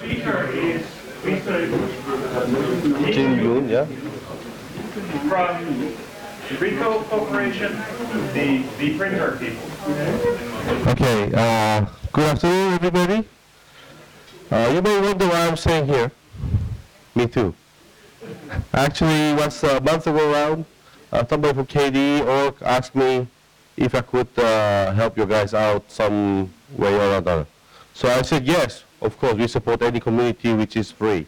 speaker is Mr. Jin Yoon, yeah. from Ricoh Corporation, the printer people. Okay, good afternoon, everybody. You may wonder why I'm saying here. Me too. Actually, once a month ago around, somebody from KDE Org asked me if I could help you guys out some way or another. So I said yes, of course, we support any community which is free.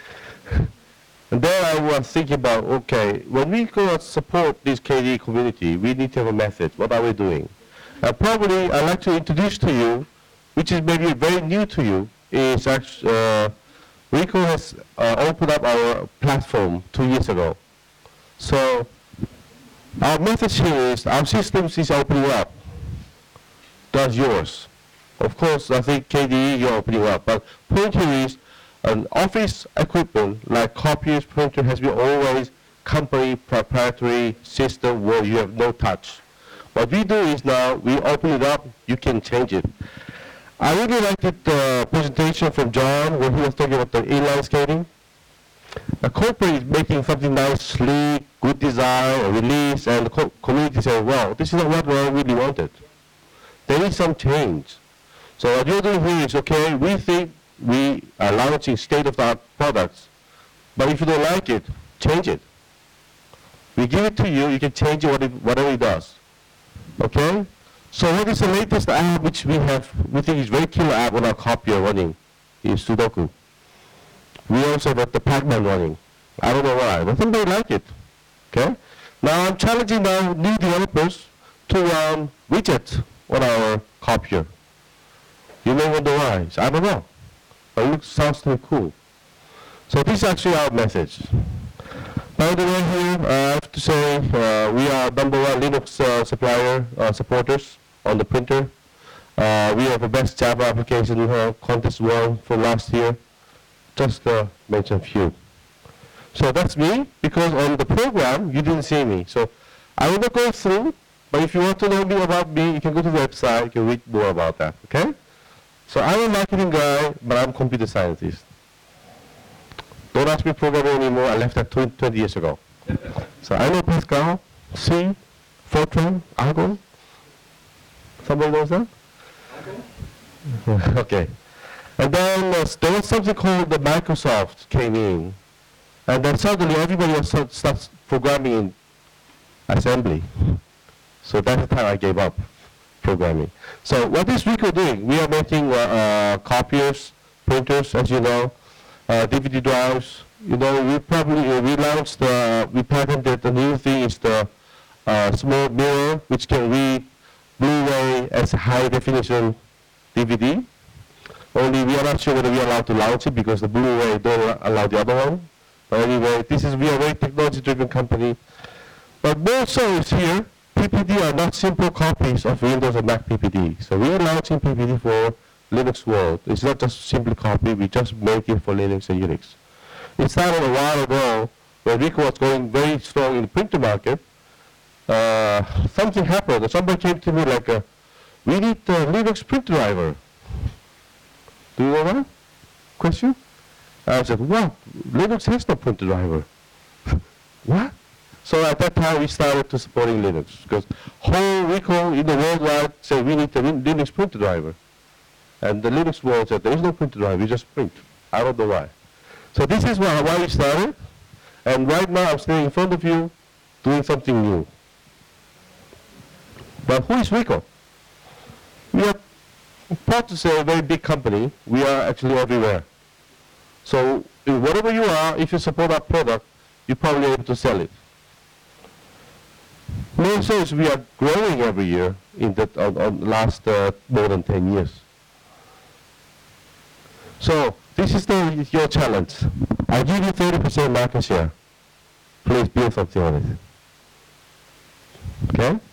And then I was thinking about, okay, when we go and support this KDE community, we need to have a method. What are we doing? Probably I'd like to introduce to you, which is maybe very new to you, is actually, Ricoh has opened up our platform 2 years ago. So our message here is our systems is opening up. That's yours. Of course, I think KDE you're opening up, but point here is an office equipment like copiers, printer has been always company proprietary system where you have no touch. What we do is now we open it up, you can change it. I really liked the presentation from John where he was talking about the inline skating. A corporate is making something nice, sleek, good design, a release, and the community says, well, this is not what I really wanted. There is some change. So what you're doing here is, okay, we think we are launching state-of-the-art products, but if you don't like it, change it. We give it to you, you can change it whatever it does. Okay? So what is the latest app which we think is very killer app on our copier running is Sudoku. We also got the Pac-Man running. I don't know why, but I think they like it. Okay? Now I'm challenging now new developers to run widgets on our copier. You may wonder why. I don't know. But it sounds too cool. So this is actually our message. By the way here, I have to say we are #1 Linux supplier supporters on the printer. We have the best Java application contest won from last year. Just mention a few. So that's me, because on the program you didn't see me. So I will not go through, but if you want to know more about me, you can go to the website, you can read more about that, okay? So I'm a marketing guy, but I'm a computer scientist. Don't ask me programming anymore, I left that 20 years ago. So I know Pascal, C, Fortran, Argon. Somebody knows that? Okay. And then there was something called the Microsoft came in. And then suddenly everybody starts programming in assembly. So that's the time I gave up programming. So what is Ricoh doing? We are making copiers, printers, as you know, DVD drives. You know, we launched, we patented the new thing is the small mirror, which can read Blu-ray as high definition DVD. Only we are not sure whether we are allowed to launch it because the Blu-ray don't allow the other one. But anyway, we are a very technology-driven company. But more so is here, PPD are not simple copies of Windows and Mac PPD. So we are launching PPD for Linux world. It's not just simply copy, we just make it for Linux and Unix. It started a while ago when Ricoh was going very strong in the printer market. Something happened. Somebody came to me like, we need a Linux printer driver. Do you know that? Question? I said, what? Linux has no printer driver. What? So at that time we started to supporting Linux because whole Ricoh in the worldwide said we need a Linux printer driver. And the Linux world said there is no printer driver, we just print. I don't know why. So this is why we started. And right now I'm standing in front of you doing something new. But who is Ricoh? We are proud to say a very big company. We are actually everywhere. So whatever you are, if you support our product, you're probably able to sell it. More so is we are growing every year in the last more than 10 years. So this is your challenge. I give you 30% market share. Please build something on it. Okay?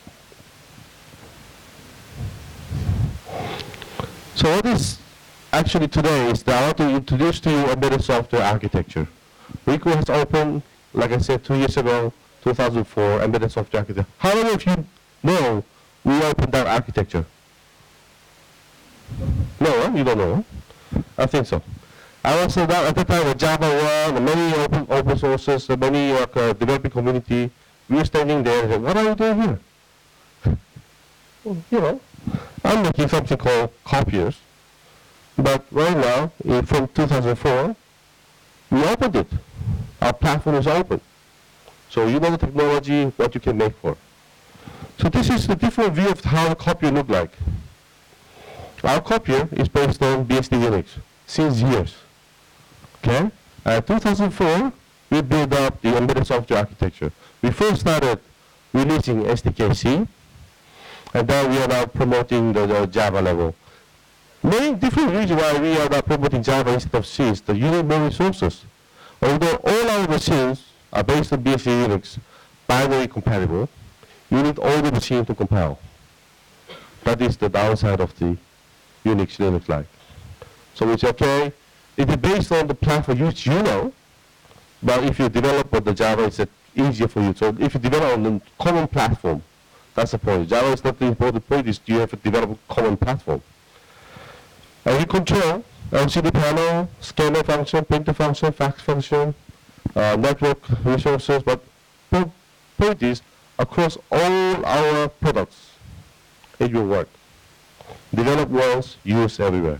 So what is actually today is that I want to introduce to you embedded software architecture. Ricoh has opened, like I said, 2 years ago, 2004, embedded software architecture. How many of you know we opened that architecture? No, you don't know. I think so. I was at that time with Java 1, many open sources, many developing community. We were standing there and said, what are you doing here? Well, you know, I'm making something called copiers. But right now, from 2004, we opened it. Our platform is open. So you know the technology, what you can make for. So this is the different view of how a copier look like. Our copier is based on BSD Unix since years. Okay? 2004, we built up the embedded software architecture. We first started releasing SDK-C, and then we are now promoting the Java level. Many different reasons why we are now promoting Java instead of C is that you need more resources. Although all our machines are based on BSD Unix, binary compatible, you need all the machines to compile. That is the downside of the Unix Linux like. So it's okay. It is based on the platform which you know, but if you develop on the Java, it's easier for you. So if you develop on the common platform, that's the point. Java is not the important point, is you have to develop a common platform. And we control LCD panel, scanner function, printer function, fax function, network resources, but the point is, across all our products, it will work. Develop once, use everywhere.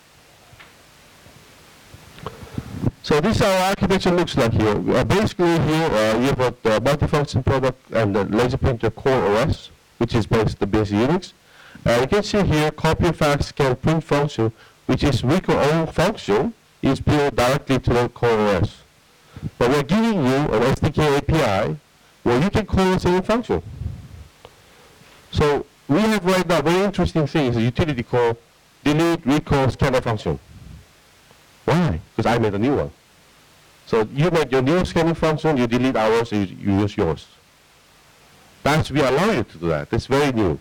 So this is how our architecture looks like here. Basically here, we have a multifunction product and the laser printer core OS, which is based on BSD Unix. You can see here, copy, fax, scan, print function, which is Ricoh own function, is built directly to the core OS. But we're giving you an SDK API where you can call the same function. So we have right now very interesting things, a utility called delete Ricoh scanner function. Why? Because I made a new one. So you make your new scanning function, you delete ours, you use yours. That's, we allow you to do that. It's very new.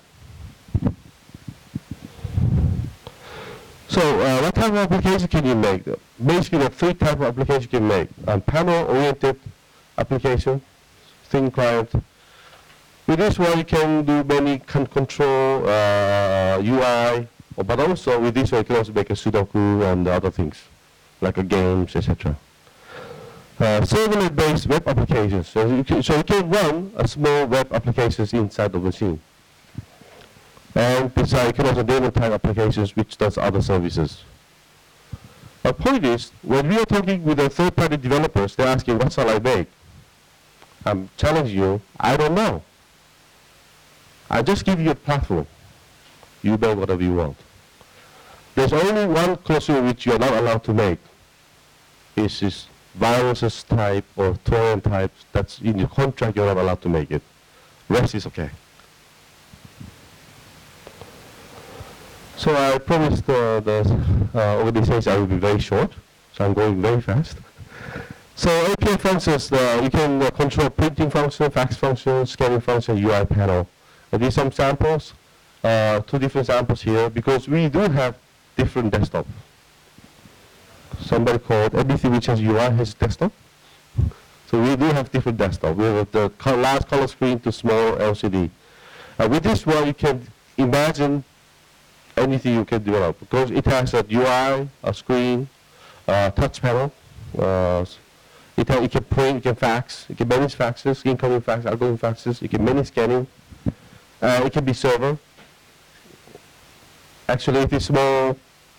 So what type of application can you make? Basically, there are three types of applications you can make. Panel-oriented application, thin client. With this one, you can do many control UI, but also with this one, you can also make a Sudoku and other things, like games, etc. Servlet-based web applications. So you can run a small web applications inside the machine. And besides, you can also daemon type applications which does other services. The point is, when we are talking with the third-party developers, they're asking, what shall I make? I'm challenging you, I don't know. I just give you a platform. You make whatever you want. There's only one clause which you're not allowed to make. Is this viruses type or torrent type. That's in your contract, you're not allowed to make it. Rest is okay. So I promised the organization I will be very short, so I'm going very fast. So API functions, you can control printing function, fax function, scanning function, UI panel. These are some samples, 2 different samples here, because we do have different desktop. Somebody called everything which has UI has desktop. So we do have different desktop. We have the large color screen to small LCD. With this one, you can imagine anything you can develop, because it has a UI, a screen, touch panel. It can print, it can fax, it can manage faxes, incoming fax, outgoing faxes, it can manage scanning. It can be server. Actually, it is small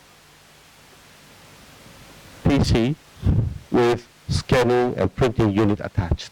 PC with scanning and printing unit attached.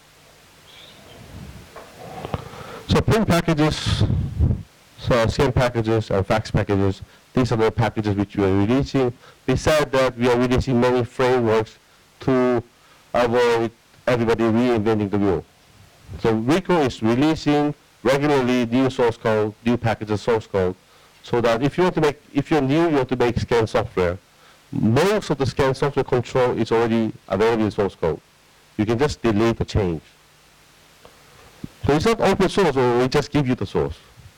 So print packages, so scan packages and fax packages, these are the packages which we are releasing. Besides that, we are releasing many frameworks to avoid everybody reinventing the wheel. So Ricoh is releasing regularly new source code, new packages source code, so that if you want to make, if you're new, you want to make scan software, most of the scan software control is already available in source code. You can just delete or change. So it's not open source, or we just give you the source.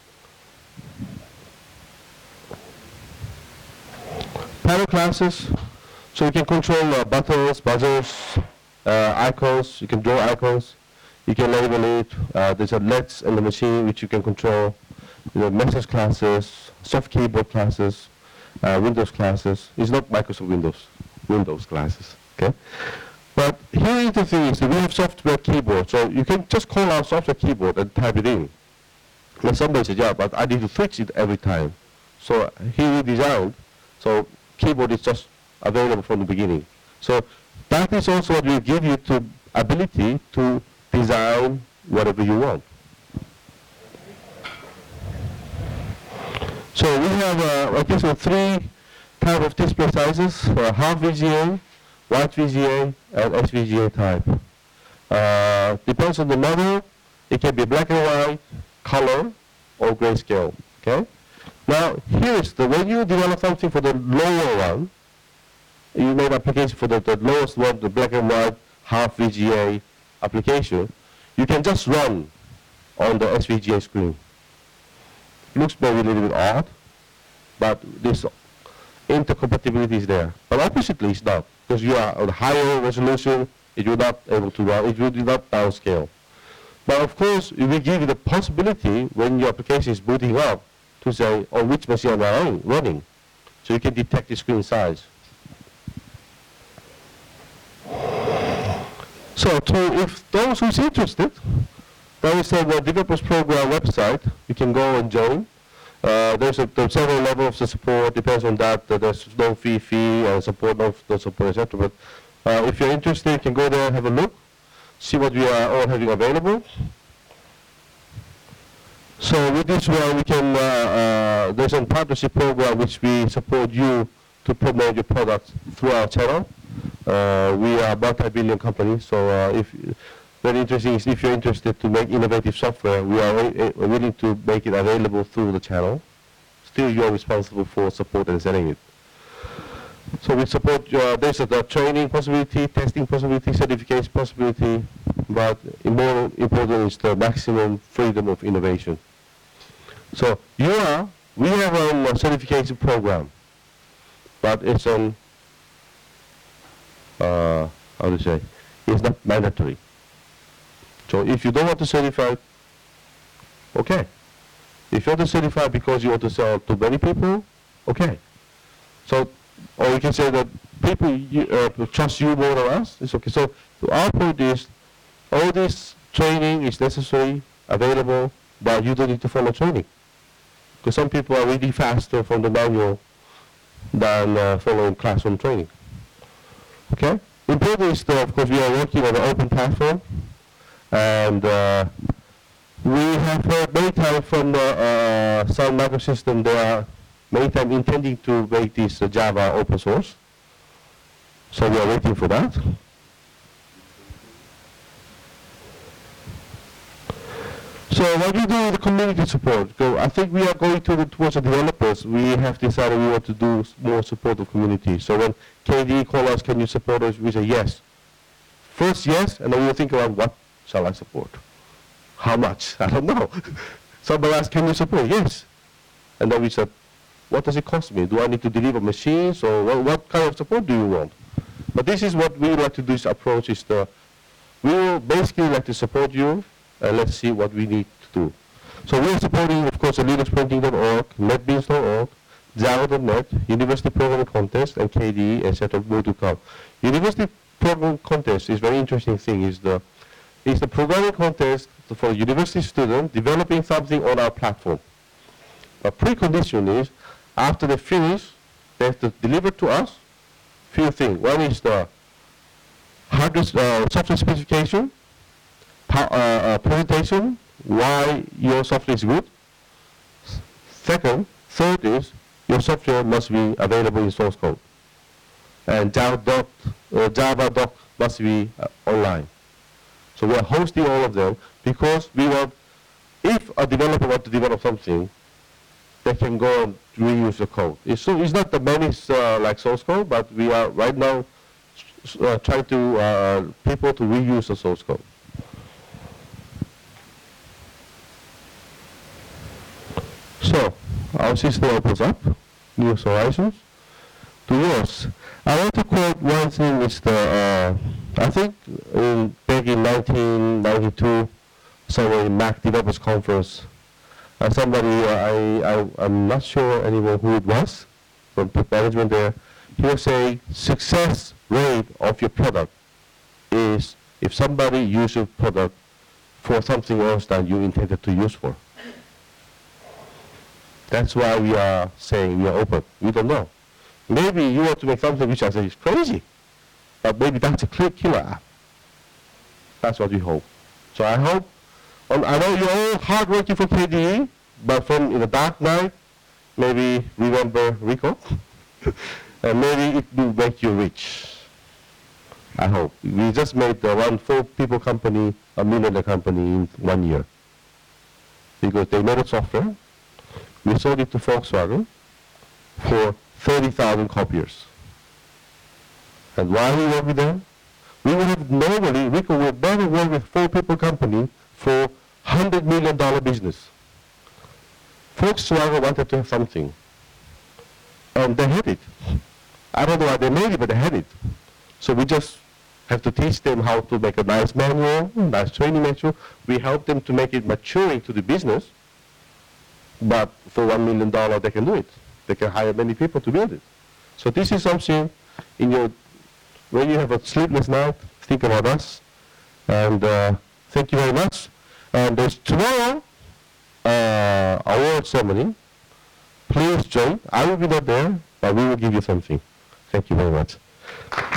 Panel classes, so you can control buttons, buzzers, icons, you can draw icons, you can label it, there's a LEDs in the machine which you can control, message classes, soft keyboard classes, Windows classes. It's not Microsoft Windows. Windows classes. Okay. But here is the thing: is that we have software keyboard, so you can just call our software keyboard and type it in. And somebody said, yeah, but I need to switch it every time. So here we designed, so keyboard is just available from the beginning. So that is also what will give you the ability to design whatever you want. So we have, I guess, three type of display sizes: half VGA, white VGA, and SVGA type. Depends on the model. It can be black and white, color, or grayscale. Okay. Now here's when you develop something for the lower one, you made application for the lowest one, the black and white half VGA application. You can just run on the SVGA screen. Looks maybe a little bit odd, but this intercompatibility is there. But oppositely, it's not, because you are on higher resolution. It will not able to run. It will not downscale. But of course, it will give you the possibility when your application is booting up to say, on which machine am I running? So you can detect the screen size. So if those who's interested, there is a developers program website. You can go and join. There's several levels of support. Depends on that. There's no fee, and support, no support, etc. But if you're interested, you can go there and have a look. See what we are all having available. So with this one, we can, there's a partnership program which we support you to promote your products through our channel. We are a multi-billion company, so very interesting is if you're interested to make innovative software, we are willing to make it available through the channel. Still, you are responsible for support and selling it. So we support, there's the training possibility, testing possibility, certification possibility, but more important is the maximum freedom of innovation. So we have a certification program, but it's on, how to say, it's not mandatory. So if you don't want to certify, okay. If you want to certify because you want to sell to many people, okay. So, or you can say that people trust you more than us, it's okay. So our point is, all this training is necessary, available, but you don't need to follow training. Because some people are really faster from the manual than following classroom training. Okay? Important is that, of course, we are working on an open platform, and we have heard many times from Sun Microsystems they are many times intending to make this Java open source. So we are waiting for that. So what do you do with the community support? So I think we are going towards the developers. We have decided we want to do more support of community. So when KDE call us, can you support us? We say yes. First yes, and then we'll think about what shall I support? How much? I don't know. Somebody asked, can you support? Yes. And then we said, what does it cost me? Do I need to deliver machines, or what kind of support do you want? But this is what we would like to do, this approach is we will basically like to support you, and let's see what we need to do. So we're supporting, of course, the linuxprinting.org, netbeans.org, Java.net, University Programming Contest, and KDE, etc. more to come. University Programming Contest is a very interesting thing. It's the programming contest for a university student developing something on our platform. A precondition is, after they finish, they have to deliver to us few things. One is the hardware, software specification, presentation, why your software is good. Third is, your software must be available in source code. And Java doc must be online. So we are hosting all of them because we want, if a developer wants to develop something, they can go and reuse the code. It's not the many like source code, but we are right now trying to people to reuse the source code. So our system opens up, new horizons. To yours, I want to quote one thing. Is I think back in 1992, somewhere in Mac Developers Conference, somebody, I'm not sure anymore who it was, from top management there, he was saying success rate of your product is if somebody uses your product for something else than you intended to use for. That's why we are saying we are open. We don't know. Maybe you want to make something which I say is crazy, but maybe that's a killer app. That's what we hope. So I hope, I know you're all hard working for KDE, but from in the dark night, maybe remember Rico, and maybe it will make you rich. I hope. We just made the 4-people company a millionaire company in 1 year. Because they made a software, we sold it to Volkswagen for 30,000 copiers. And why we work with them? We would have normally, Rico would never work with 4-people company for $100 million business. Volkswagen wanted to have something. And they had it. I don't know why they made it, but they had it. So we just have to teach them how to make a nice manual, nice training manual. We help them to make it maturing to the business. But for $1 million, they can do it. They can hire many people to build it. So this is something when you have a sleepless night, think about us. And thank you very much. And there's tomorrow award ceremony. Please join. I will be not there, but we will give you something. Thank you very much.